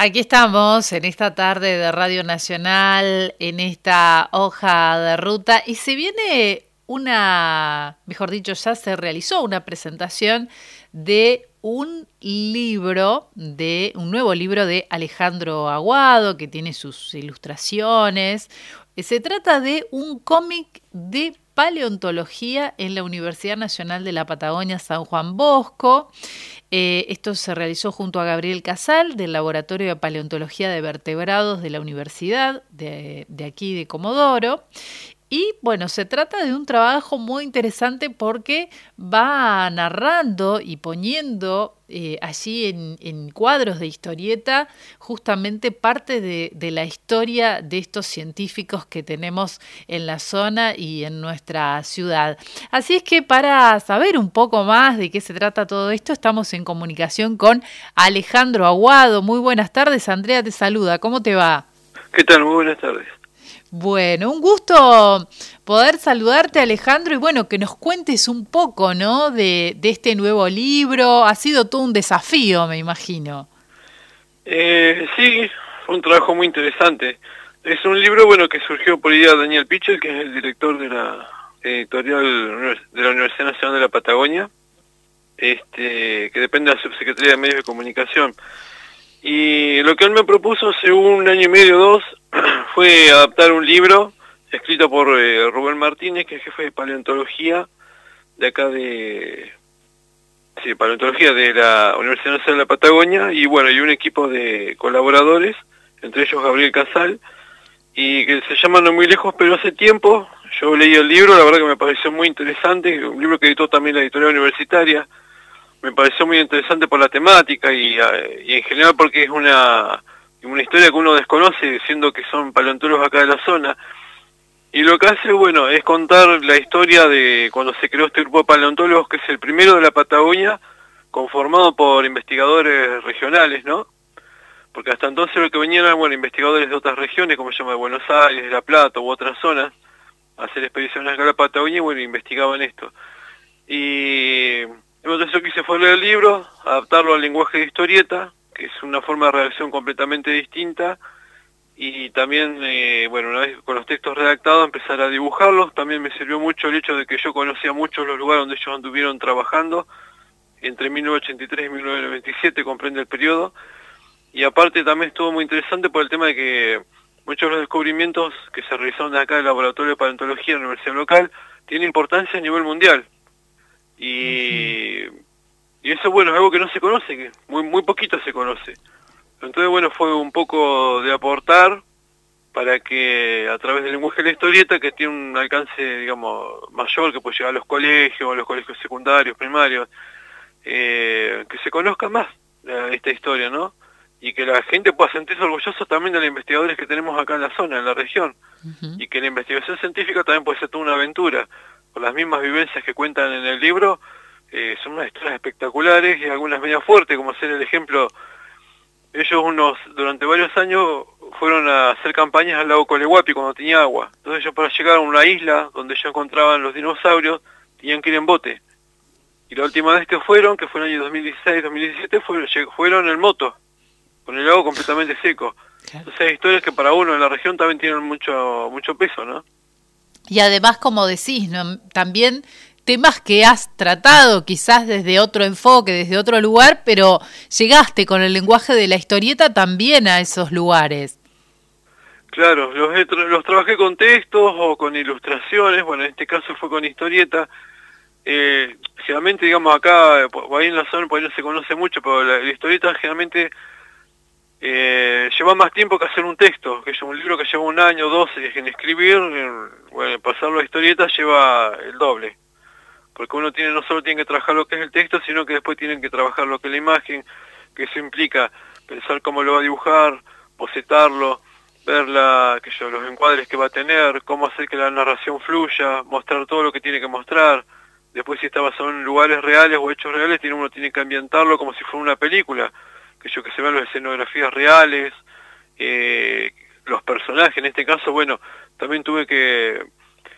Aquí estamos en esta tarde de Radio Nacional, en esta hoja de ruta, y se viene mejor dicho, ya se realizó una presentación de un nuevo libro de Alejandro Aguado, que tiene sus ilustraciones. Se trata de un cómic de paleontología en la Universidad Nacional de la Patagonia San Juan Bosco. Esto se realizó junto a Gabriel Casal, del Laboratorio de Paleontología de Vertebrados de la Universidad de aquí de Comodoro. Y bueno, se trata de un trabajo muy interesante porque va narrando y poniendo allí en cuadros de historieta justamente parte de la historia de estos científicos que tenemos en la zona y en nuestra ciudad. Así es que para saber un poco más de qué se trata todo esto, estamos en comunicación con Alejandro Aguado. Muy buenas tardes, Andrea te saluda. ¿Cómo te va? ¿Qué tal? Muy buenas tardes. Bueno, un gusto poder saludarte, Alejandro, y bueno, que nos cuentes un poco, ¿no?, de este nuevo libro. Ha sido todo un desafío, me imagino. Sí, fue un trabajo muy interesante. Es un libro, bueno, que surgió por idea de Daniel Pichel, que es el director de la editorial de la Universidad Nacional de la Patagonia, que depende de la Subsecretaría de Medios de Comunicación. Y lo que él me propuso hace un año y medio o dos fue adaptar un libro escrito por Rubén Martínez, que es jefe de paleontología de acá paleontología de la Universidad Nacional de la Patagonia, y bueno, y un equipo de colaboradores, entre ellos Gabriel Casal, y que se llama No Muy Lejos Pero Hace Tiempo. Yo leí el libro, la verdad que me pareció muy interesante, un libro que editó también la editorial universitaria. Me pareció muy interesante por la temática y en general porque es una historia que uno desconoce, siendo que son paleontólogos acá de la zona. Y lo que hace, bueno, es contar la historia de cuando se creó este grupo de paleontólogos, que es el primero de la Patagonia, conformado por investigadores regionales, ¿no? Porque hasta entonces lo que venían eran, bueno, investigadores de otras regiones, como se llama, de Buenos Aires, de La Plata u otras zonas, a hacer expediciones acá a la Patagonia, y bueno, investigaban esto. Y entonces lo que hice fue leer el libro, adaptarlo al lenguaje de historieta, que es una forma de redacción completamente distinta, y también, bueno, una vez con los textos redactados, empezar a dibujarlos. También me sirvió mucho el hecho de que yo conocía mucho los lugares donde ellos anduvieron trabajando, entre 1983 y 1997, comprende el periodo, y aparte también estuvo muy interesante por el tema de que muchos de los descubrimientos que se realizaron de acá del Laboratorio de Paleontología de la Universidad Local tienen importancia a nivel mundial. Y eso, bueno, es algo que no se conoce, que muy poquito se conoce. Entonces, bueno, fue un poco de aportar para que a través del lenguaje de la historieta, que tiene un alcance, digamos, mayor, que puede llegar a los colegios secundarios, primarios, que se conozca más esta historia, ¿no? Y que la gente pueda sentirse orgullosa también de los investigadores que tenemos acá en la zona, en la región. Y que la investigación científica también puede ser toda una aventura. Con las mismas vivencias que cuentan en el libro, son unas historias espectaculares y algunas medias fuertes, como hacer el ejemplo. Ellos durante varios años fueron a hacer campañas al lago Colehuapi cuando tenía agua. Entonces ellos, para llegar a una isla donde ya encontraban los dinosaurios, tenían que ir en bote. Y la última vez que fueron, que fue en el año 2016-2017, fueron en moto, con el lago completamente seco. Claro. Entonces hay historias que para uno en la región también tienen mucho peso, ¿no? Y además, como decís, ¿no?, también temas que has tratado quizás desde otro enfoque, desde otro lugar, pero llegaste con el lenguaje de la historieta también a esos lugares. Claro, los trabajé con textos o con ilustraciones. Bueno, en este caso fue con historieta. Generalmente, digamos, acá, ahí en la zona, por ahí no se conoce mucho, pero la historieta generalmente lleva más tiempo que hacer un texto, que es un libro que lleva un año o dos en escribir. Bueno, pasarlo a historieta lleva el doble. Porque uno no solo tiene que trabajar lo que es el texto, sino que después tienen que trabajar lo que es la imagen, que eso implica pensar cómo lo va a dibujar, bocetarlo, ver los encuadres que va a tener, cómo hacer que la narración fluya, mostrar todo lo que tiene que mostrar. Después, si está basado en lugares reales o hechos reales, uno tiene que ambientarlo como si fuera una película, que se vean las escenografías reales, los personajes. En este caso, bueno, también tuve que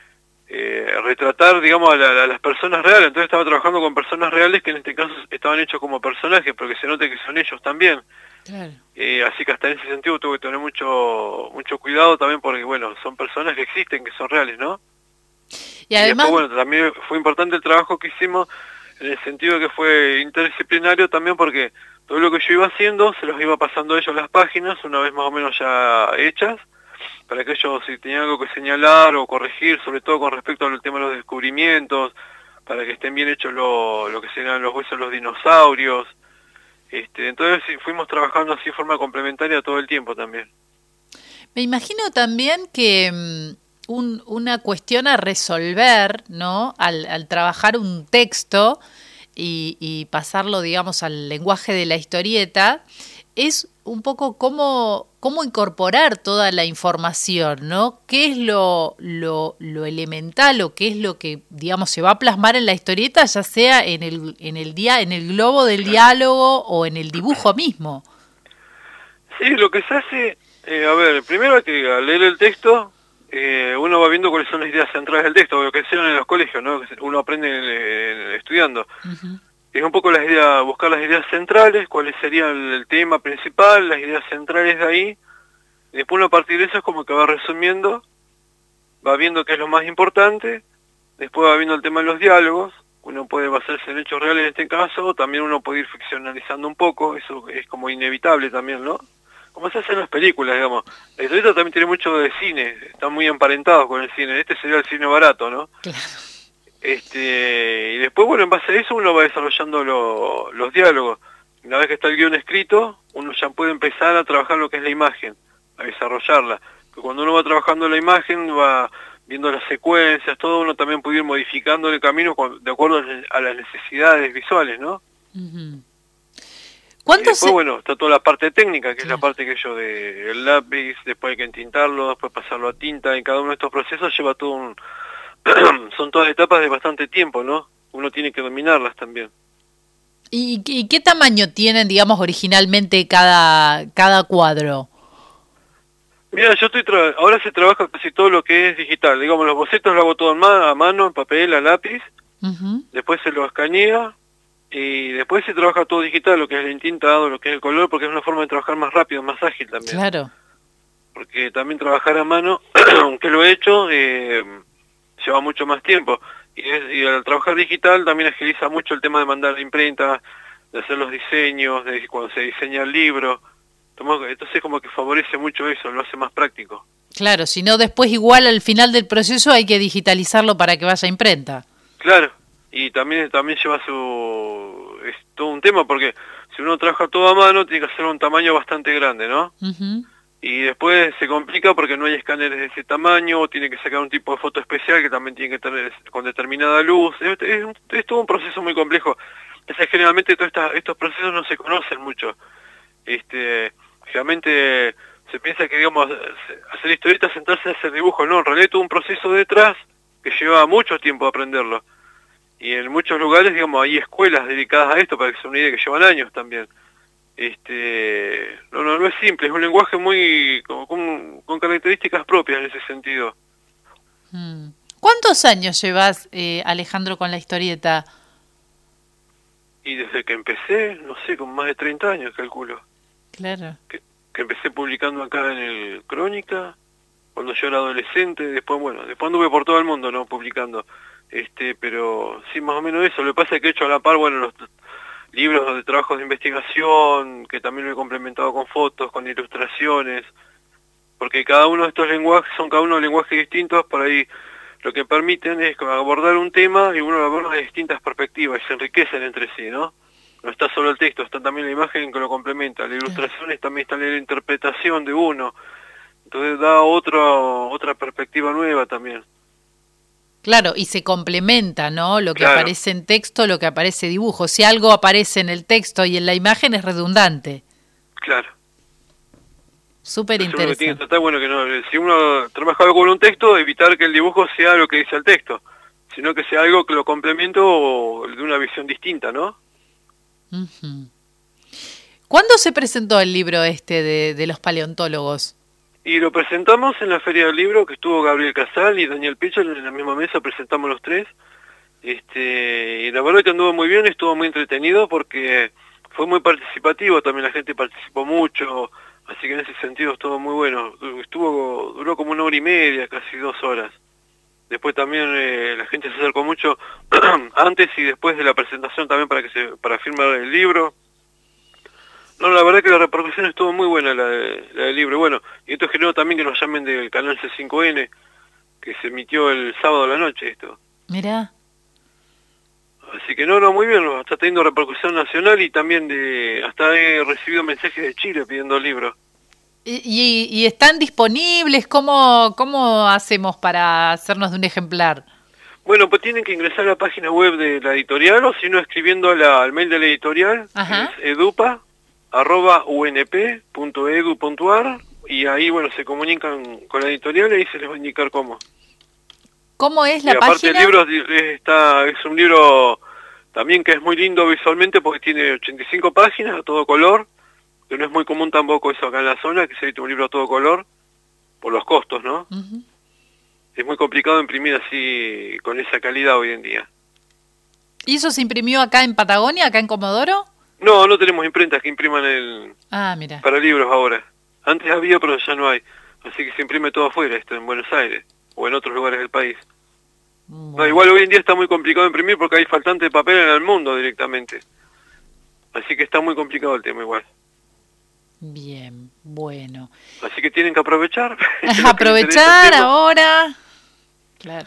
retratar, digamos, a las personas reales. Entonces estaba trabajando con personas reales que en este caso estaban hechos como personajes, porque se note que son ellos también. Claro. Así que hasta en ese sentido tuve que tener mucho cuidado también, porque bueno, son personas que existen, que son reales, ¿no? Y además, después, bueno, también fue importante el trabajo que hicimos en el sentido de que fue interdisciplinario también, porque todo lo que yo iba haciendo se los iba pasando a ellos las páginas, una vez más o menos ya hechas, para que ellos, si tenían algo que señalar o corregir, sobre todo con respecto al tema de los descubrimientos, para que estén bien hechos lo que serían los huesos de los dinosaurios. Entonces sí, fuimos trabajando así de forma complementaria todo el tiempo también. me imagino también que una cuestión a resolver, ¿no? Al trabajar un texto y pasarlo, digamos, al lenguaje de la historieta, es un poco cómo incorporar toda la información, ¿no? ¿Qué es lo elemental o qué es lo que, digamos, se va a plasmar en la historieta, ya sea en el globo del diálogo o en el dibujo mismo? Sí, lo que se hace, a ver, primero hay que al leer el texto, uno va viendo cuáles son las ideas centrales del texto, lo que enseñan en los colegios, ¿no? Uno aprende estudiando. Uh-huh. Es un poco buscar las ideas centrales, cuáles serían el tema principal, las ideas centrales de ahí. Y después uno a partir de eso es como que va resumiendo, va viendo qué es lo más importante, después va viendo el tema de los diálogos, uno puede basarse en hechos reales en este caso, también uno puede ir ficcionalizando un poco, eso es como inevitable también, ¿no? Como se hace en las películas, digamos. La historieta también tiene mucho de cine, están muy emparentados con el cine, este sería el cine barato, ¿no? Claro. Y después, bueno, en base a eso uno va desarrollando los diálogos. Una vez que está el guión escrito, uno ya puede empezar a trabajar lo que es la imagen, a desarrollarla. Porque cuando uno va trabajando la imagen, va viendo las secuencias, todo, uno también puede ir modificando el camino de acuerdo a las necesidades visuales, ¿no? Uh-huh. Y después, bueno, está toda la parte técnica, que es la parte que yo del lápiz, después hay que entintarlo, después pasarlo a tinta, y cada uno de estos procesos lleva todo son todas etapas de bastante tiempo, ¿no? Uno tiene que dominarlas también. ¿Y qué tamaño tienen, digamos, originalmente cada cuadro? Mira, yo ahora se trabaja casi todo lo que es digital. Digamos, los bocetos lo hago todo a mano, en papel, a lápiz. Uh-huh. Después se lo escanea y después se trabaja todo digital, lo que es el entintado, lo que es el color, porque es una forma de trabajar más rápido, más ágil también. Claro. Porque también trabajar a mano, aunque lo he hecho, lleva mucho más tiempo. Y al trabajar digital también agiliza mucho el tema de mandar la imprenta, de hacer los diseños, de cuando se diseña el libro. Entonces como que favorece mucho eso, lo hace más práctico. Claro, si no después igual al final del proceso hay que digitalizarlo para que vaya a imprenta. Claro, y también lleva es todo un tema, porque si uno trabaja todo a mano tiene que hacer un tamaño bastante grande, ¿no? Uh-huh. Y después se complica porque no hay escáneres de ese tamaño, o tiene que sacar un tipo de foto especial que también tiene que tener con determinada luz. Es todo un proceso muy complejo. Generalmente todos estos procesos no se conocen mucho. Generalmente se piensa que, digamos, hacer historietas, sentarse a hacer dibujo, no, en realidad hay todo un proceso detrás que lleva mucho tiempo aprenderlo. Y en muchos lugares, digamos, hay escuelas dedicadas a esto, para que sea una idea, que llevan años también. No es simple, es un lenguaje muy con características propias en ese sentido. ¿Cuántos años llevas, Alejandro, con la historieta? Y desde que empecé, no sé, con más de 30 años, calculo. Claro. Que empecé publicando acá en el Crónica, cuando yo era adolescente, después anduve por todo el mundo, ¿no? Publicando. Pero sí, más o menos eso. Lo que pasa es que he hecho a la par, bueno, los libros de trabajos de investigación, que también lo he complementado con fotos, con ilustraciones, porque cada uno de estos lenguajes son cada uno lenguajes distintos, por ahí lo que permiten es abordar un tema y uno lo aborda de distintas perspectivas y se enriquecen entre sí, ¿no? No está solo el texto, está también la imagen que lo complementa, la ilustración también está la interpretación de uno, entonces da otra perspectiva nueva también. Claro, y se complementa, ¿no? Lo que Claro. aparece en texto, lo que aparece en dibujo. Si algo aparece en el texto y en la imagen es redundante. Claro. Súper Uno tiene que interesante. tratar, bueno, que no, si uno trabaja con un texto, evitar que el dibujo sea lo que dice el texto, sino que sea algo que lo complemente o de una visión distinta, ¿no? Uh-huh. ¿Cuándo se presentó el libro de los paleontólogos? Y lo presentamos en la Feria del Libro, que estuvo Gabriel Casal y Daniel Pichel en la misma mesa, presentamos los tres. Y la verdad que anduvo muy bien, estuvo muy entretenido porque fue muy participativo, también la gente participó mucho, así que en ese sentido estuvo muy bueno. Duró como 1 hora y media, casi 2 horas. Después también la gente se acercó mucho antes y después de la presentación también para firmar el libro. No, la verdad que la repercusión estuvo muy buena, la del libro. Bueno, y esto generó también que nos llamen del canal C5N, que se emitió el sábado a la noche esto. Mirá. Así que no, muy bien, está teniendo repercusión nacional y también hasta he recibido mensajes de Chile pidiendo el libro. ¿Y están disponibles? ¿Cómo hacemos para hacernos de un ejemplar? Bueno, pues tienen que ingresar a la página web de la editorial o si no escribiendo al mail de la editorial, Ajá. que es edupa@unp.edu.ar y ahí, bueno, se comunican con la editorial y ahí se les va a indicar cómo. ¿Cómo es la y aparte página? el libro es un libro también que es muy lindo visualmente porque tiene 85 páginas a todo color, que no es muy común tampoco eso acá en la zona, que se edite un libro a todo color, por los costos, ¿no? Uh-huh. Es muy complicado imprimir así, con esa calidad hoy en día. ¿Y eso se imprimió acá en Patagonia, acá en Comodoro? No tenemos imprentas que impriman Mira. para libros ahora. Antes había, pero ya no hay. Así que se imprime todo afuera, en Buenos Aires, o en otros lugares del país. No, igual hoy en día está muy complicado imprimir porque hay faltante de papel en el mundo directamente. Así que está muy complicado el tema igual. Bien, bueno. Así que tienen que aprovechar. Aprovechar ahora. Claro.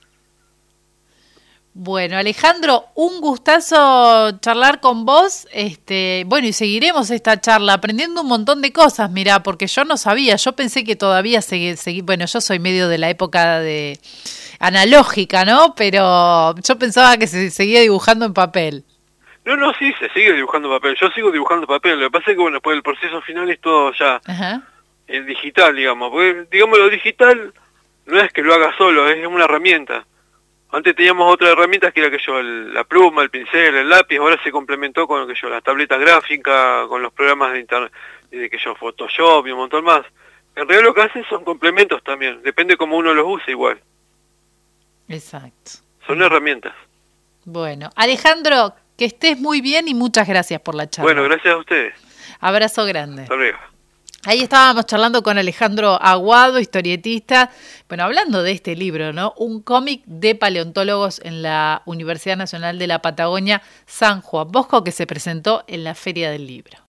Bueno, Alejandro, un gustazo charlar con vos. Bueno, y seguiremos esta charla aprendiendo un montón de cosas, mirá, porque yo no sabía, yo pensé que todavía bueno, yo soy medio de la época de analógica, ¿no? Pero yo pensaba que se seguía dibujando en papel. No, sí, se sigue dibujando papel. Yo sigo dibujando papel. Lo que pasa es que, bueno, después el proceso final es todo ya el digital, digamos. Porque, digamos, lo digital no es que lo haga solo, es una herramienta. Antes teníamos otras herramientas que era la pluma, el pincel, el lápiz. Ahora se complementó con las tabletas gráficas, con los programas de internet, Photoshop y un montón más. En realidad lo que hacen son complementos también. Depende cómo uno los use igual. Exacto. Son herramientas. Bueno, Alejandro, que estés muy bien y muchas gracias por la charla. Bueno, gracias a ustedes. Abrazo grande. Hasta luego. Ahí estábamos charlando con Alejandro Aguado, historietista, bueno, hablando de este libro, ¿no? Un cómic de paleontólogos en la Universidad Nacional de la Patagonia, San Juan Bosco, que se presentó en la Feria del Libro.